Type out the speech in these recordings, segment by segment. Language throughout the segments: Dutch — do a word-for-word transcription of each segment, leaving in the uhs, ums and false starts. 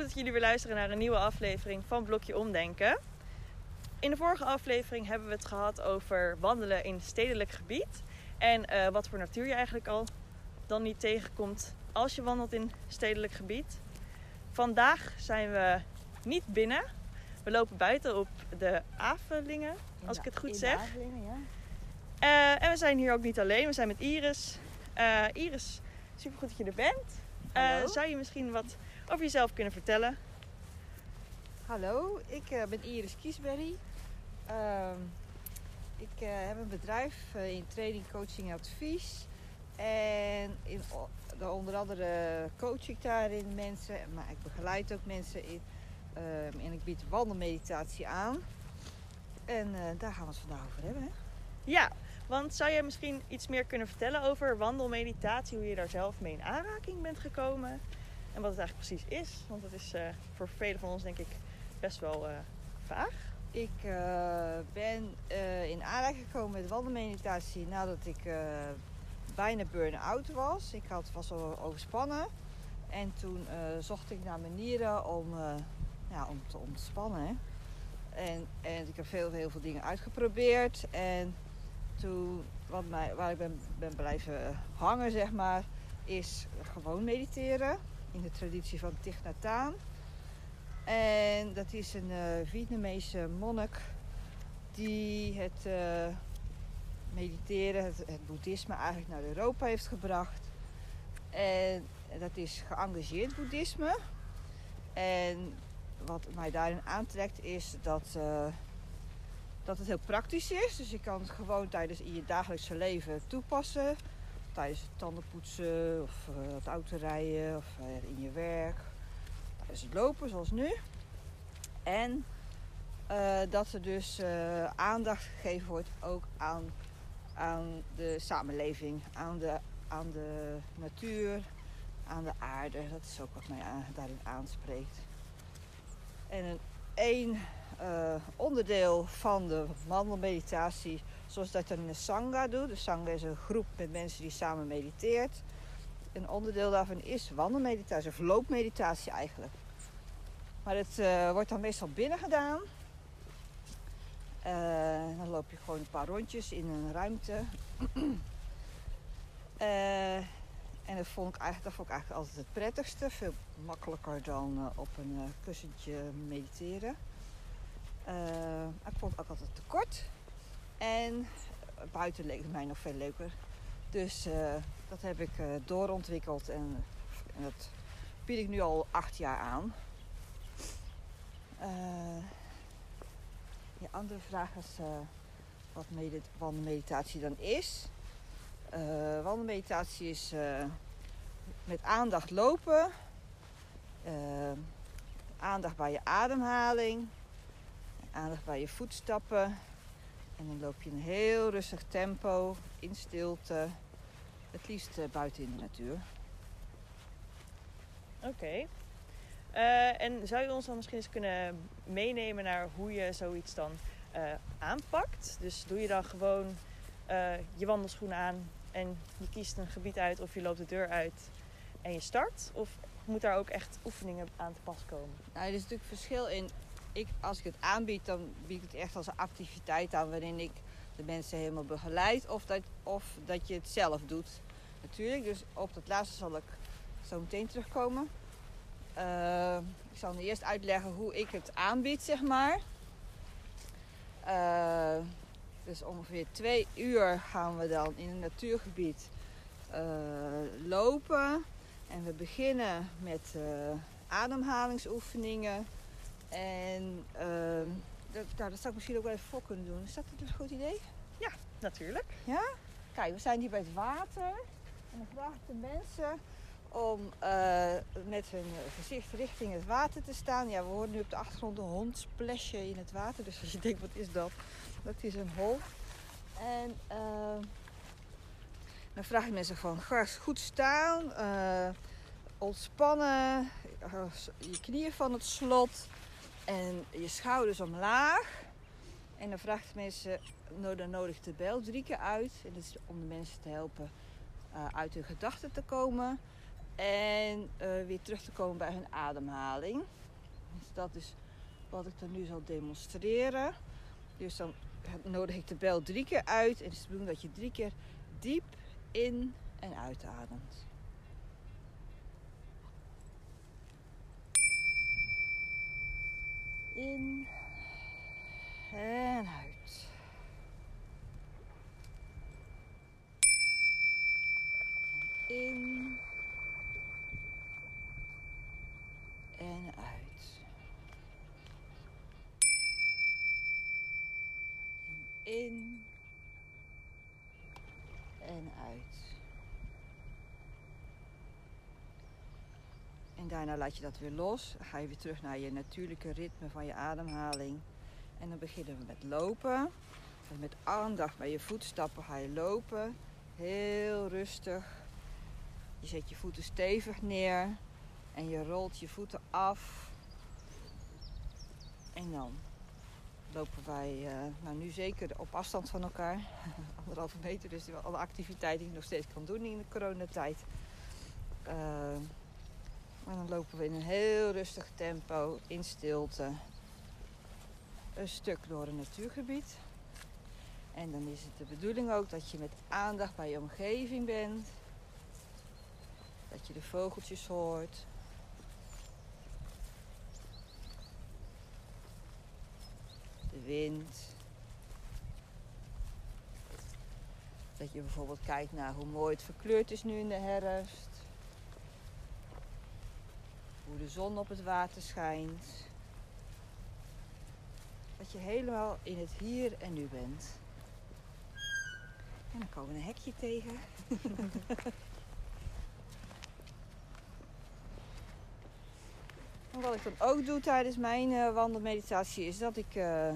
dat jullie weer luisteren naar een nieuwe aflevering van Blokje Omdenken. In de vorige aflevering hebben we het gehad over wandelen in stedelijk gebied. En uh, wat voor natuur je eigenlijk al dan niet tegenkomt als je wandelt in stedelijk gebied. Vandaag zijn we niet binnen. We lopen buiten op de Avelingen, als ik het goed zeg. Avelingen, ja. Uh, en we zijn hier ook niet alleen. We zijn met Iris. Uh, Iris, supergoed dat je er bent. Uh, zou je misschien wat over jezelf kunnen vertellen? Hallo, ik uh, ben Iris Kiesberry. Uh, ik uh, heb een bedrijf uh, in training, coaching en advies. En in, uh, onder andere coach ik daarin mensen, maar ik begeleid ook mensen in. Uh, en ik bied wandelmeditatie aan. En uh, daar gaan we het vandaag over hebben. Hè? Ja, want zou jij misschien iets meer kunnen vertellen over wandelmeditatie, hoe je daar zelf mee in aanraking bent gekomen en wat het eigenlijk precies is? Want dat is uh, voor velen van ons denk ik best wel uh, vaag. Ik uh, ben uh, in aanraking gekomen met wandelmeditatie nadat ik uh, bijna burn-out was. Ik had, was al overspannen en toen uh, zocht ik naar manieren om, uh, ja, om te ontspannen. Hè. En, en ik heb veel, heel veel dingen uitgeprobeerd en toen, wat mij, waar ik ben, ben blijven hangen, zeg maar, is gewoon mediteren. In de traditie van Thich Nhat Hanh. En dat is een uh, Vietnamese monnik die het uh, mediteren, het, het boeddhisme eigenlijk naar Europa heeft gebracht. En dat is geëngageerd boeddhisme. En wat mij daarin aantrekt is dat... Uh, Dat het heel praktisch is. Dus je kan het gewoon tijdens in je dagelijkse leven toepassen. Tijdens het tandenpoetsen of uh, het autorijden of uh, in je werk. Tijdens het lopen zoals nu. En uh, dat er dus uh, aandacht gegeven wordt ook aan, aan de samenleving. Aan de, aan de natuur. Aan de aarde. Dat is ook wat mij aan, daarin aanspreekt. En een één... Uh, onderdeel van de wandelmeditatie, zoals dat dan in de Sangha doet. De Sangha is een groep met mensen die samen mediteert. Een onderdeel daarvan is wandelmeditatie, of loopmeditatie eigenlijk. Maar het uh, wordt dan meestal binnen gedaan. Uh, dan loop je gewoon een paar rondjes in een ruimte. uh, en dat vond, ik eigenlijk, dat vond ik eigenlijk altijd het prettigste. Veel makkelijker dan uh, op een uh, kussentje mediteren. Uh, ik vond het ook altijd te kort. En buiten leek het mij nog veel leuker. Dus uh, dat heb ik uh, doorontwikkeld. En, en dat bied ik nu al acht jaar aan. Uh, je andere vraag is uh, wat medit- wandelmeditatie dan is. Uh, wandelmeditatie is uh, met aandacht lopen. Uh, aandacht bij je ademhaling. Aandacht bij je voetstappen. En dan loop je in een heel rustig tempo, in stilte. Het liefst uh, buiten in de natuur. Oké. Okay. Uh, en zou je ons dan misschien eens kunnen meenemen naar hoe je zoiets dan uh, aanpakt? Dus doe je dan gewoon uh, je wandelschoenen aan en je kiest een gebied uit of je loopt de deur uit en je start? Of moet daar ook echt oefeningen aan te pas komen? Nou, er is natuurlijk verschil in. Ik, als ik het aanbied, dan bied ik het echt als een activiteit aan waarin ik de mensen helemaal begeleid. Of dat, of dat je het zelf doet. Natuurlijk, dus op dat laatste zal ik zo meteen terugkomen. Uh, ik zal nu eerst uitleggen hoe ik het aanbied, zeg maar. Uh, dus ongeveer twee uur gaan we dan in een natuurgebied uh, lopen. En we beginnen met uh, ademhalingsoefeningen. En uh, dat, nou, dat zou ik misschien ook wel even voor kunnen doen. Is dat een goed idee? Ja, natuurlijk. Ja? Kijk, we zijn hier bij het water. En dan vraag ik de mensen om uh, met hun gezicht richting het water te staan. Ja, we horen nu op de achtergrond een hond splashen in het water. Dus als je denkt, wat is dat? Dat is een hond. En uh, dan vraag ik mensen gewoon, ga goed staan. Uh, ontspannen. Je knieën van het slot. En je schouders omlaag. En dan vraagt de mensen, dan nodigt de bel drie keer uit. En dat is om de mensen te helpen uh, uit hun gedachten te komen. En uh, weer terug te komen bij hun ademhaling. Dus dat is wat ik dan nu zal demonstreren. Dus dan nodig ik de bel drie keer uit. En het is de bedoeling dat je drie keer diep in en uitademt. In en uit. In en uit. In en uit. En daarna laat je dat weer los. Dan ga je weer terug naar je natuurlijke ritme van je ademhaling. En dan beginnen we met lopen. En met aandacht bij je voetstappen ga je lopen. Heel rustig. Je zet je voeten stevig neer. En je rolt je voeten af. En dan lopen wij uh, nou nu zeker op afstand van elkaar. Anderhalve meter, dus alle activiteiten die ik nog steeds kan doen in de coronatijd. Uh, maar dan lopen we in een heel rustig tempo, in stilte. Een stuk door een natuurgebied. En dan is het de bedoeling ook dat je met aandacht bij je omgeving bent. Dat je de vogeltjes hoort. De wind. Dat je bijvoorbeeld kijkt naar hoe mooi het verkleurd is nu in de herfst. Hoe de zon op het water schijnt. Dat je helemaal in het hier en nu bent. En dan komen we een hekje tegen. En wat ik dan ook doe tijdens mijn uh, wandelmeditatie is dat ik uh,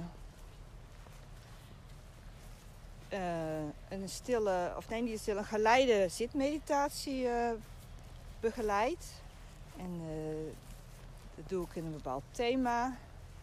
uh, een stille, of nee niet een stille, een geleide zitmeditatie uh, begeleid. En uh, dat doe ik in een bepaald thema.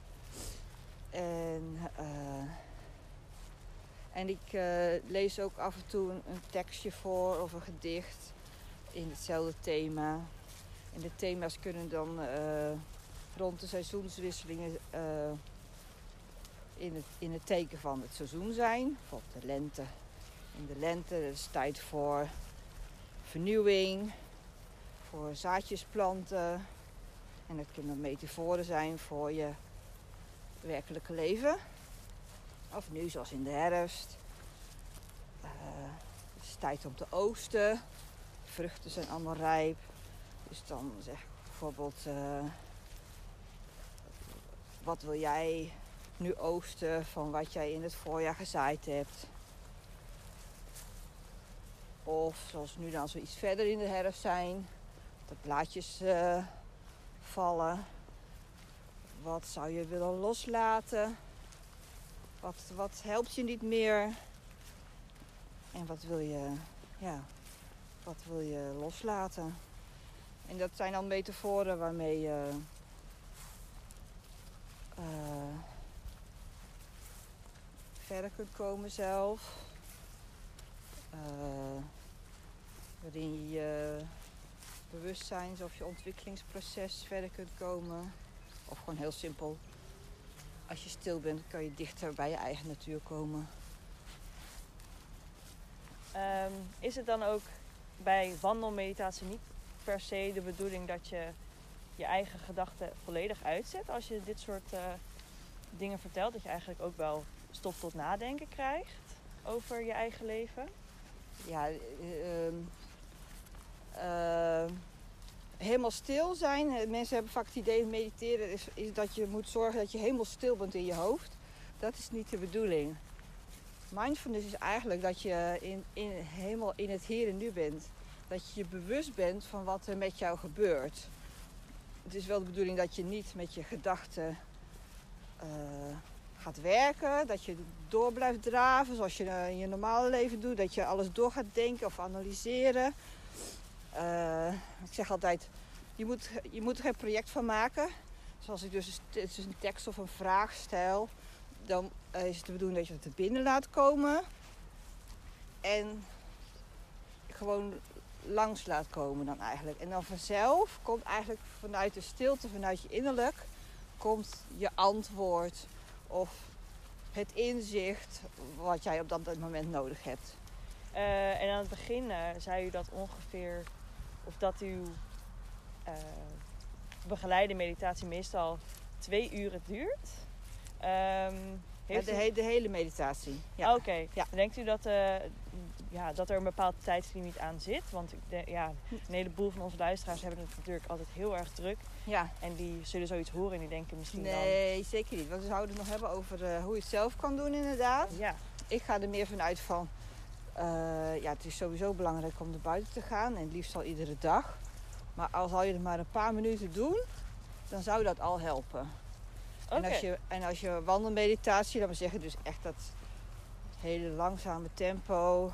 En, uh, en ik uh, lees ook af en toe een, een tekstje voor of een gedicht in hetzelfde thema. En de thema's kunnen dan uh, rond de seizoenswisselingen uh, in, het, in het teken van het seizoen zijn. Bijvoorbeeld de lente. In de lente is het tijd voor vernieuwing, voor zaadjes planten. En dat kunnen metaforen zijn voor je werkelijke leven. Of nu zoals in de herfst. Uh, het is tijd om te oogsten. Vruchten zijn allemaal rijp. Dus dan zeg ik bijvoorbeeld, uh, wat wil jij nu oogsten van wat jij in het voorjaar gezaaid hebt? Of zoals nu dan zoiets verder in de herfst zijn, de blaadjes uh, vallen. Wat zou je willen loslaten? Wat, wat helpt je niet meer? En wat wil je, ja, wat wil je loslaten? En dat zijn dan metaforen waarmee je uh, verder kunt komen zelf. Uh, waarin je je bewustzijns- of je ontwikkelingsproces verder kunt komen. Of gewoon heel simpel. Als je stil bent, kan je dichter bij je eigen natuur komen. Um, is het dan ook bij wandelmeditatie niet per se de bedoeling dat je je eigen gedachten volledig uitzet als je dit soort uh, dingen vertelt? Dat je eigenlijk ook wel stof tot nadenken krijgt over je eigen leven? Ja, uh, uh, helemaal stil zijn. Mensen hebben vaak het idee dat mediteren is, is dat je moet zorgen dat je helemaal stil bent in je hoofd. Dat is niet de bedoeling. Mindfulness is eigenlijk dat je in, in, helemaal in het hier en nu bent. Dat je je bewust bent van wat er met jou gebeurt. Het is wel de bedoeling dat je niet met je gedachten uh, gaat werken. Dat je door blijft draven zoals je in je normale leven doet. Dat je alles door gaat denken of analyseren. Uh, ik zeg altijd, je moet, je moet er geen project van maken. Zoals ik dus, dus een tekst of een vraag stel. Dan uh, is het de bedoeling dat je het er binnen laat komen. En gewoon langs laat komen dan eigenlijk. En dan vanzelf komt eigenlijk vanuit de stilte, vanuit je innerlijk, komt je antwoord of het inzicht wat jij op dat moment nodig hebt. Uh, en aan het begin uh, zei u dat ongeveer, of dat uw uh, begeleide meditatie meestal twee uren duurt. Um, heeft ja, de, he- de hele meditatie. Ja. Oké. Okay. Ja. Denkt u dat, uh, ja, dat er een bepaald tijdslimiet aan zit? Want de, ja, een heleboel van onze luisteraars hebben het natuurlijk altijd heel erg druk. Ja. En die zullen zoiets horen en die denken misschien nee, dan... Nee, zeker niet. Want we zouden het nog hebben over uh, hoe je het zelf kan doen inderdaad. Ja. Ik ga er meer vanuit van... Uh, ja, het is sowieso belangrijk om naar buiten te gaan. En het liefst al iedere dag. Maar al zal je het maar een paar minuten doen, dan zou dat al helpen. Okay. En, als je, en als je wandelmeditatie, laat maar zeggen, dus echt dat hele langzame tempo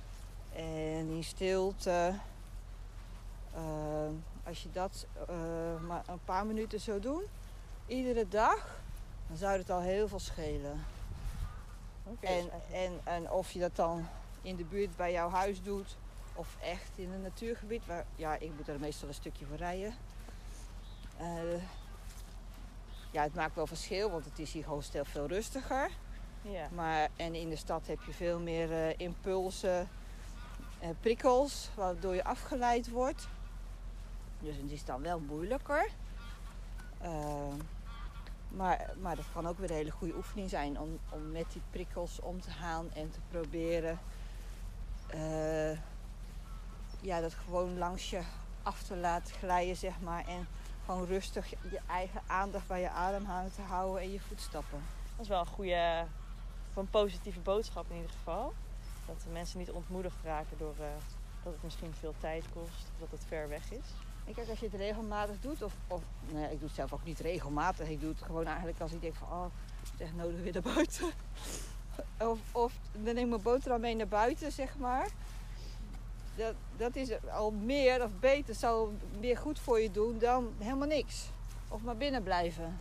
en in stilte. Uh, als je dat uh, maar een paar minuten zou doen, iedere dag, dan zou het al heel veel schelen. Okay, en, en, en of je dat dan in de buurt bij jouw huis doet of echt in een natuurgebied, waar, ja, ik moet er meestal een stukje voor rijden. Uh, Ja, het maakt wel verschil, want het is hier gewoon stel veel rustiger. Ja. Maar, en in de stad heb je veel meer uh, impulsen, uh, prikkels, waardoor je afgeleid wordt. Dus het is dan wel moeilijker. Uh, maar, maar dat kan ook weer een hele goede oefening zijn om, om met die prikkels om te gaan en te proberen uh, ja, dat gewoon langs je af te laten glijden, zeg maar. En gewoon rustig je eigen aandacht bij je ademhaling te houden en je voetstappen. Dat is wel een goede, een positieve boodschap in ieder geval. Dat de mensen niet ontmoedigd raken door uh, dat het misschien veel tijd kost of dat het ver weg is. En kijk, als je het regelmatig doet, of, of nou ja, ik doe het zelf ook niet regelmatig. Ik doe het gewoon eigenlijk als ik denk van, oh, het is echt nodig weer naar buiten. of, of dan neem ik mijn boterham mee naar buiten, zeg maar. Dat, dat is al meer of beter, zou meer goed voor je doen dan helemaal niks. Of maar binnen blijven.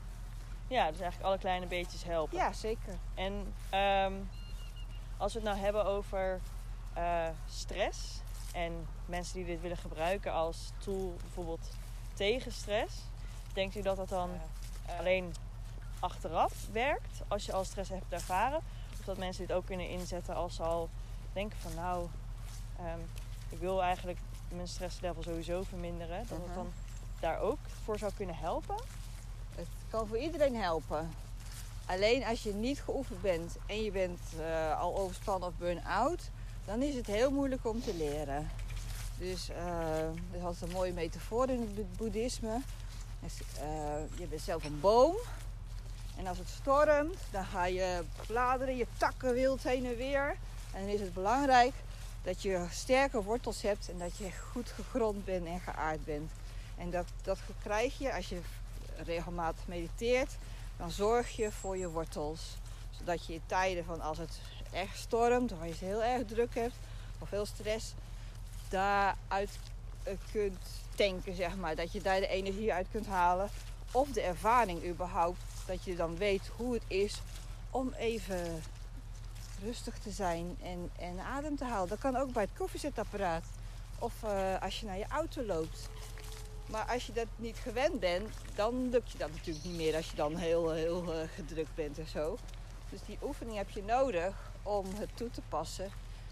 Ja, dus eigenlijk alle kleine beetjes helpen. Ja, zeker. En um, als we het nou hebben over uh, stress en mensen die dit willen gebruiken als tool bijvoorbeeld tegen stress. Denkt u dat dat dan uh, alleen achteraf werkt als je al stress hebt ervaren? Of dat mensen dit ook kunnen inzetten als ze al denken van nou... Um, ik wil eigenlijk mijn stresslevel sowieso verminderen. Dat uh-huh. het dan daar ook voor zou kunnen helpen? Het kan voor iedereen helpen. Alleen als je niet geoefend bent en je bent uh, al overspannen of burn-out, dan is het heel moeilijk om te leren. Dus uh, dat is altijd een mooie metafoor in het boeddhisme. Dus, uh, je bent zelf een boom. En als het stormt, dan ga je bladeren, je takken wild heen en weer. En dan is het belangrijk dat je sterke wortels hebt en dat je goed gegrond bent en geaard bent. En dat, dat krijg je als je regelmatig mediteert. Dan zorg je voor je wortels. Zodat je in tijden van als het echt stormt, of als je het heel erg druk hebt, of veel stress, daaruit kunt tanken, zeg maar. Dat je daar de energie uit kunt halen. Of de ervaring überhaupt, dat je dan weet hoe het is om even rustig te zijn en, en adem te halen. Dat kan ook bij het koffiezetapparaat. Of uh, als je naar je auto loopt. Maar als je dat niet gewend bent, dan lukt je dat natuurlijk niet meer als je dan heel, heel uh, gedrukt bent en zo. Dus die oefening heb je nodig om het toe te passen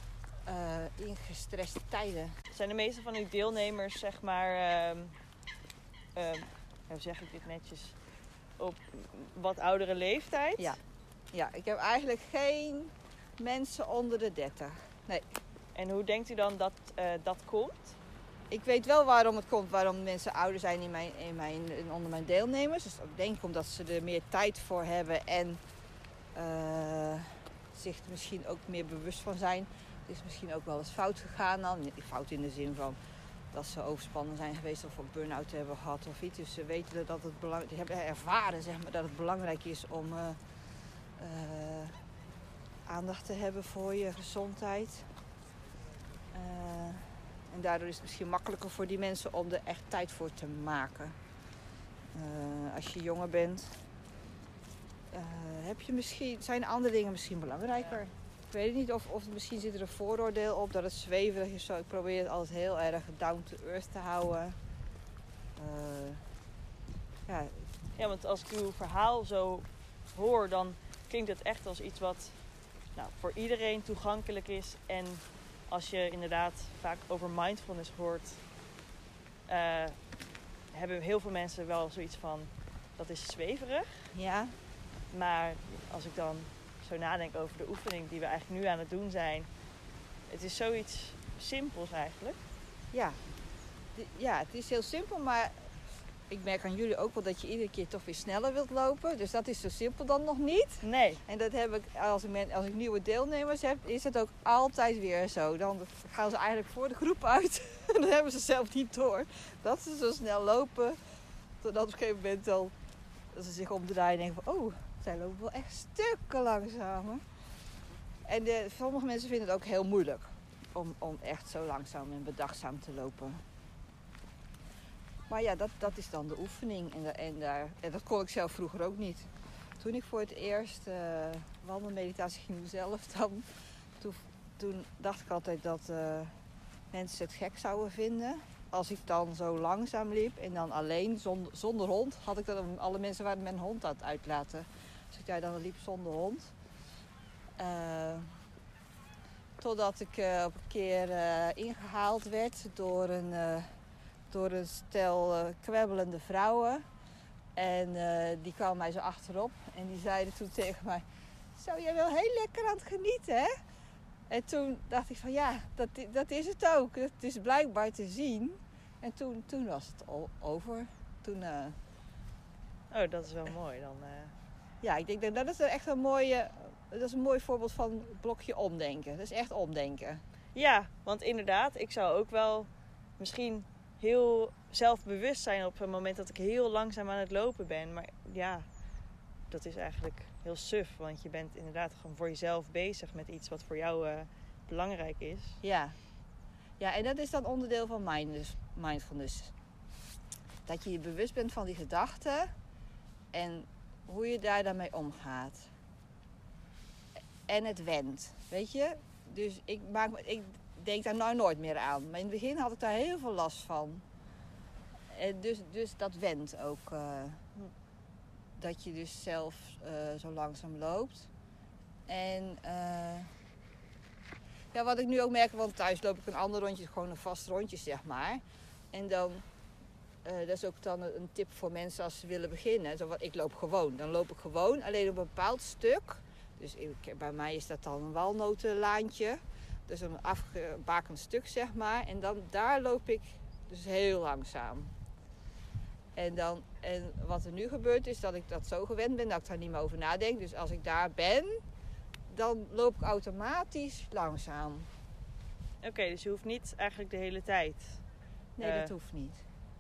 uh, in gestreste tijden. Zijn de meeste van uw deelnemers, zeg maar, uh, uh, hoe zeg ik dit netjes, op wat oudere leeftijd? Ja, ja, ik heb eigenlijk geen mensen onder de dertig. Nee. En hoe denkt u dan dat uh, dat komt? Ik weet wel waarom het komt, waarom mensen ouder zijn in mijn, in mijn, in onder mijn deelnemers. Dus ik denk omdat ze er meer tijd voor hebben en uh, zich er misschien ook meer bewust van zijn. Het is misschien ook wel eens fout gegaan dan. Fout in de zin van dat ze overspannen zijn geweest of een burn-out hebben gehad of iets. Dus ze weten dat het belangrijk, die hebben ervaren, zeg maar, dat het belangrijk is om uh, uh, aandacht te hebben voor je gezondheid. Uh, en daardoor is het misschien makkelijker voor die mensen om er echt tijd voor te maken. Uh, als je jonger bent, uh, heb je misschien, zijn andere dingen misschien belangrijker. Ik weet het niet of, of misschien zit er een vooroordeel op dat het zweverig is. Zo. Ik probeer het altijd heel erg down to earth te houden. Uh, ja. ja, want als ik uw verhaal zo hoor, dan klinkt het echt als iets wat nou, voor iedereen toegankelijk is. En als je inderdaad vaak over mindfulness hoort, uh, hebben heel veel mensen wel zoiets van, dat is zweverig. Ja. Maar als ik dan zo nadenk over de oefening die we eigenlijk nu aan het doen zijn, het is zoiets simpels eigenlijk. Ja, ja, het is heel simpel, maar ik merk aan jullie ook wel dat je iedere keer toch weer sneller wilt lopen. Dus dat is zo simpel dan nog niet. Nee. En dat heb ik, als ik, als ik nieuwe deelnemers heb, is het ook altijd weer zo. Dan gaan ze eigenlijk voor de groep uit. En dan hebben ze zelf niet door dat ze zo snel lopen. Totdat op een gegeven moment al, dat ze zich omdraaien en denken van, oh, zij lopen wel echt stukken langzamer. En de, sommige mensen vinden het ook heel moeilijk om, om echt zo langzaam en bedachtzaam te lopen. Maar ja, dat, dat is dan de oefening. En, en, daar, en dat kon ik zelf vroeger ook niet. Toen ik voor het eerst uh, wandelmeditatie ging doen zelf, dan, toen, toen dacht ik altijd dat uh, mensen het gek zouden vinden. Als ik dan zo langzaam liep en dan alleen, zonder, zonder hond, had ik dat, alle mensen waren mijn hond aan het uitlaten. Dus ik daar dan liep zonder hond. Uh, totdat ik uh, op een keer uh, ingehaald werd door een... Uh, door een stel uh, kwebbelende vrouwen. En uh, die kwamen mij zo achterop. En die zeiden toen tegen mij, zo, jij wel heel lekker aan het genieten, hè? En toen dacht ik van, ja, dat, dat is het ook. Het is blijkbaar te zien. En toen, toen was het al over. Toen, uh... Oh, dat is wel mooi dan. Uh... Ja, ik denk dat dat is echt een mooie... Dat is een mooi voorbeeld van blokje omdenken. Dat is echt omdenken. Ja, want inderdaad, ik zou ook wel misschien heel zelfbewust zijn op het moment dat ik heel langzaam aan het lopen ben. Maar ja, dat is eigenlijk heel suf. Want je bent inderdaad gewoon voor jezelf bezig met iets wat voor jou uh, belangrijk is. Ja. Ja, en dat is dan onderdeel van mindfulness. Dat je je bewust bent van die gedachten en hoe je daar dan mee omgaat. En het wendt, weet je. Dus ik, maak me, ik denk daar nou nooit meer aan. Maar in het begin had ik daar heel veel last van. En dus, dus dat wendt ook. Uh, dat je dus zelf uh, zo langzaam loopt. En uh, ja, wat ik nu ook merk, want thuis loop ik een ander rondje, gewoon een vast rondje zeg maar. En dan, uh, dat is ook dan een tip voor mensen als ze willen beginnen. Zo, ik loop gewoon, dan loop ik gewoon alleen op een bepaald stuk. Dus ik, bij mij is dat dan een walnotenlaantje. Dus een afgebakend stuk, zeg maar. En dan, daar loop ik dus heel langzaam. En, dan, en wat er nu gebeurt is dat ik dat zo gewend ben dat ik daar niet meer over nadenk. Dus als ik daar ben, dan loop ik automatisch langzaam. Oké, okay, dus je hoeft niet eigenlijk de hele tijd. Nee, uh... dat hoeft niet.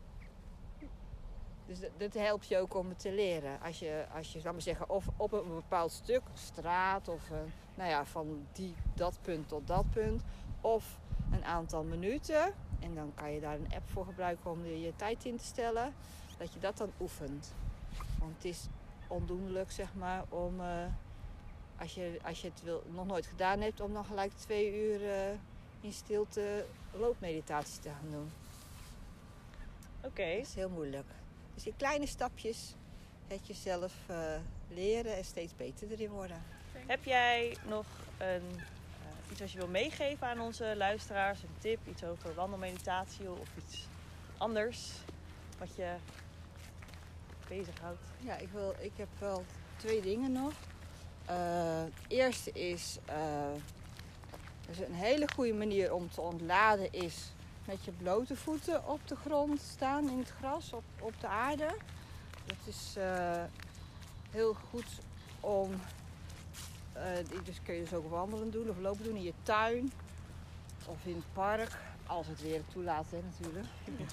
Dus dat, dat helpt je ook om het te leren. Als je, als je, laat maar zeggen, of op een bepaald stuk, straat of uh, nou ja, van die, dat punt tot dat punt. Of een aantal minuten. En dan kan je daar een app voor gebruiken om je, je tijd in te stellen. Dat je dat dan oefent. Want het is ondoenlijk, zeg maar, om uh, als je, als je het wil, nog nooit gedaan hebt, om dan gelijk twee uur uh, in stilte loopmeditatie te gaan doen. Oké. Okay. Dat is heel moeilijk. Dus in kleine stapjes het jezelf uh, leren en steeds beter erin worden. Heb jij nog een, uh, iets wat je wil meegeven aan onze luisteraars? Een tip, iets over wandelmeditatie of iets anders wat je bezighoudt? Ja, ik, wil, ik heb wel twee dingen nog. Uh, het eerste is, uh, dus een hele goede manier om te ontladen is met je blote voeten op de grond staan in het gras, op, op de aarde. Dat is uh, heel goed om, uh, dus kun je dus ook wandelen doen of lopen doen in je tuin of in het park. Als het weer toelaat, hè, natuurlijk.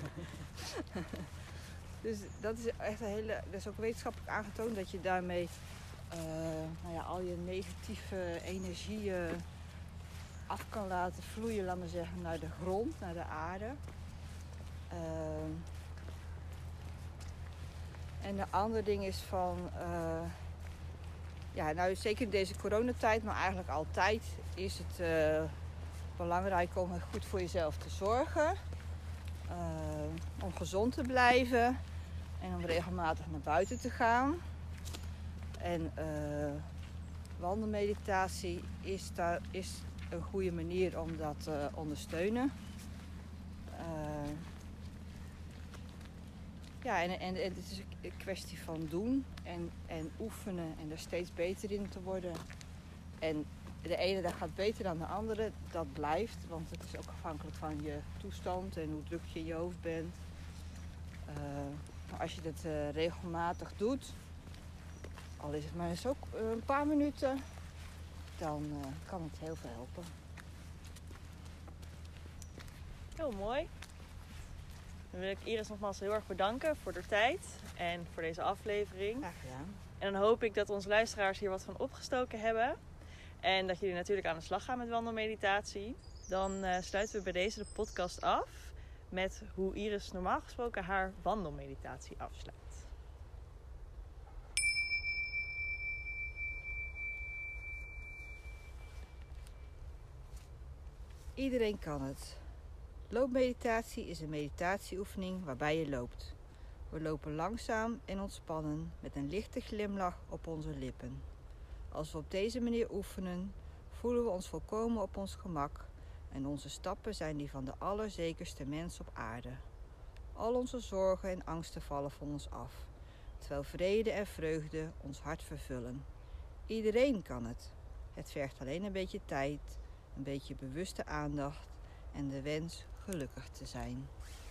Dus dat is echt een hele, dat is ook wetenschappelijk aangetoond dat je daarmee uh, nou ja, al je negatieve energieën af kan laten vloeien, laat maar zeggen, naar de grond, naar de aarde. Uh, en de andere ding is van, uh, ja, nou zeker in deze coronatijd, maar eigenlijk altijd, is het uh, belangrijk om goed voor jezelf te zorgen. Uh, om gezond te blijven. En om regelmatig naar buiten te gaan. En uh, wandelmeditatie is, daar, is een goede manier om dat te uh, ondersteunen. Uh, ja, en, en, en het is een kwestie van doen en, en oefenen en er steeds beter in te worden. En de ene dag gaat beter dan de andere, dat blijft. Want het is ook afhankelijk van je toestand en hoe druk je in je hoofd bent. Uh, maar als je dat uh, regelmatig doet, al is het maar eens ook een paar minuten, dan uh, kan het heel veel helpen. Heel mooi. Dan wil ik Iris nogmaals heel erg bedanken voor de tijd en voor deze aflevering. Graag gedaan. En dan hoop ik dat onze luisteraars hier wat van opgestoken hebben. En dat jullie natuurlijk aan de slag gaan met wandelmeditatie. Dan uh, sluiten we bij deze de podcast af met hoe Iris normaal gesproken haar wandelmeditatie afsluit. Iedereen kan het. Loopmeditatie is een meditatieoefening waarbij je loopt. We lopen langzaam en ontspannen met een lichte glimlach op onze lippen. Als we op deze manier oefenen, voelen we ons volkomen op ons gemak en onze stappen zijn die van de allerzekerste mens op aarde. Al onze zorgen en angsten vallen van ons af, terwijl vrede en vreugde ons hart vervullen. Iedereen kan het. Het vergt alleen een beetje tijd, een beetje bewuste aandacht en de wens gelukkig te zijn.